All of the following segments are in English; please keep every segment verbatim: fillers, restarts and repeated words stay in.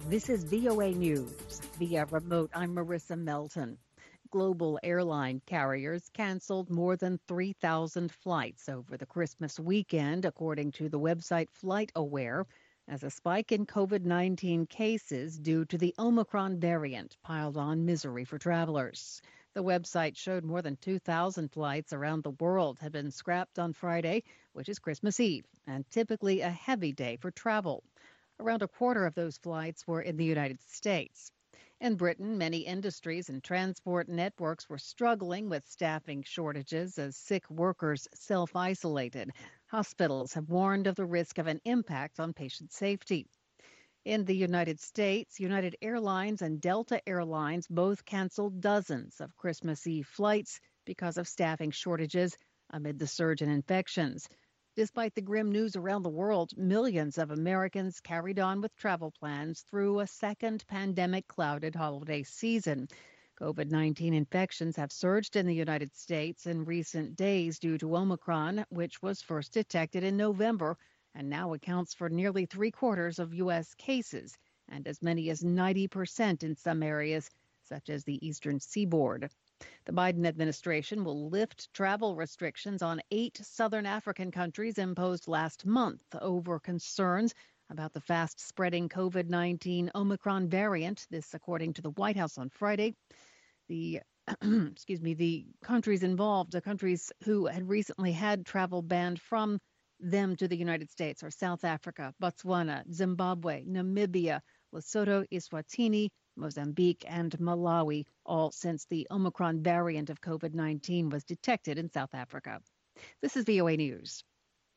This is V O A News. Via remote, I'm Marissa Melton. Global airline carriers canceled more than three thousand flights over the Christmas weekend, according to the website FlightAware, as a spike in COVID nineteen cases due to the Omicron variant piled on misery for travelers. The website showed more than two thousand flights around the world had been scrapped on Friday, which is Christmas Eve, and typically a heavy day for travel. Around a quarter of those flights were in the United States. In Britain, many industries and transport networks were struggling with staffing shortages as sick workers self-isolated. Hospitals have warned of the risk of an impact on patient safety. In the United States, United Airlines and Delta Airlines both canceled dozens of Christmas Eve flights because of staffing shortages amid the surge in infections. Despite the grim news around the world, millions of Americans carried on with travel plans through a second pandemic-clouded holiday season. COVID nineteen infections have surged in the United States in recent days due to Omicron, which was first detected in November and now accounts for nearly three-quarters of U S cases and as many as ninety percent in some areas, such as the eastern seaboard. The Biden administration will lift travel restrictions on eight southern African countries imposed last month over concerns about the fast-spreading COVID nineteen Omicron variant. This, according to the White House on Friday. The excuse me, the countries involved, the countries who had recently had travel banned from them to the United States are South Africa, Botswana, Zimbabwe, Namibia, Lesotho, Eswatini, Mozambique, and Malawi, all since the Omicron variant of COVID nineteen was detected in South Africa. This is V O A News.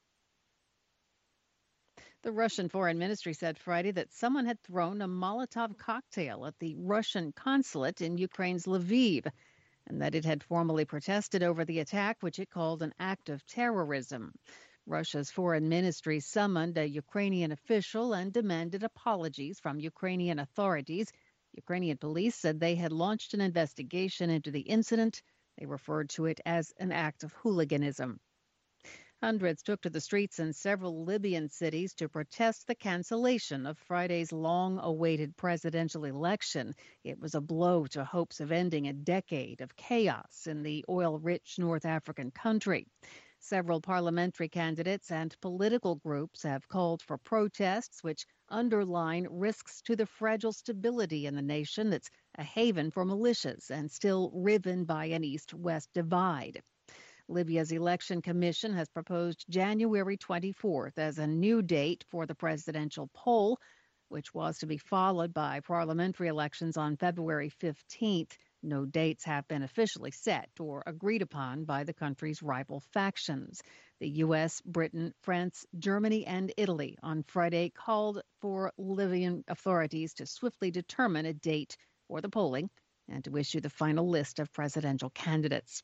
The Russian Foreign Ministry said Friday that someone had thrown a Molotov cocktail at the Russian consulate in Ukraine's Lviv, and that it had formally protested over the attack, which it called an act of terrorism. Russia's foreign ministry summoned a Ukrainian official and demanded apologies from Ukrainian authorities. Ukrainian police said they had launched an investigation into the incident. They referred to it as an act of hooliganism. Hundreds took to the streets in several Libyan cities to protest the cancellation of Friday's long-awaited presidential election. It was a blow to hopes of ending a decade of chaos in the oil-rich North African country. Several parliamentary candidates and political groups have called for protests, which underline risks to the fragile stability in the nation that's a haven for militias and still riven by an east-west divide. Libya's election commission has proposed January twenty-fourth as a new date for the presidential poll, which was to be followed by parliamentary elections on February fifteenth. No dates have been officially set or agreed upon by the country's rival factions. The U S, Britain, France, Germany, and Italy on Friday called for Libyan authorities to swiftly determine a date for the polling and to issue the final list of presidential candidates.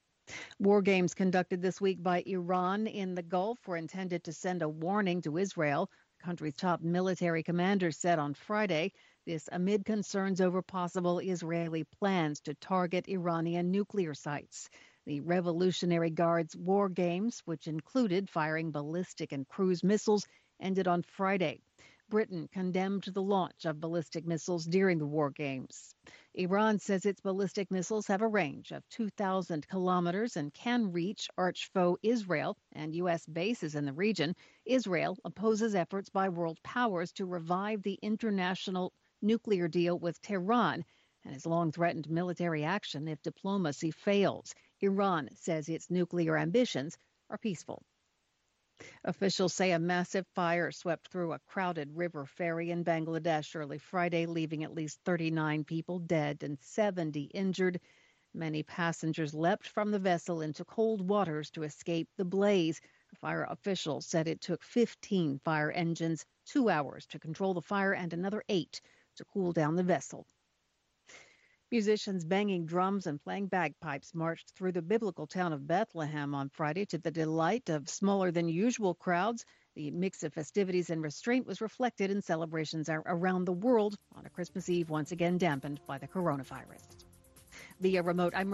War games conducted this week by Iran in the Gulf were intended to send a warning to Israel. The country's top military commander said on Friday, this amid concerns over possible Israeli plans to target Iranian nuclear sites. The Revolutionary Guard's war games, which included firing ballistic and cruise missiles, ended on Friday. Britain condemned the launch of ballistic missiles during the war games. Iran says its ballistic missiles have a range of two thousand kilometers and can reach arch foe Israel and U S bases in the region. Israel opposes efforts by world powers to revive the international nuclear deal with Tehran and has long threatened military action if diplomacy fails. Iran says its nuclear ambitions are peaceful. Officials say a massive fire swept through a crowded river ferry in Bangladesh early Friday, leaving at least thirty-nine people dead and seventy injured. Many passengers leapt from the vessel into cold waters to escape the blaze. Fire officials said it took fifteen fire engines two hours to control the fire and another eight to cool down the vessel. Musicians banging drums and playing bagpipes marched through the biblical town of Bethlehem on Friday to the delight of smaller than usual crowds. The mix of festivities and restraint was reflected in celebrations around the world on a Christmas Eve once again dampened by the coronavirus. Via remote, I'm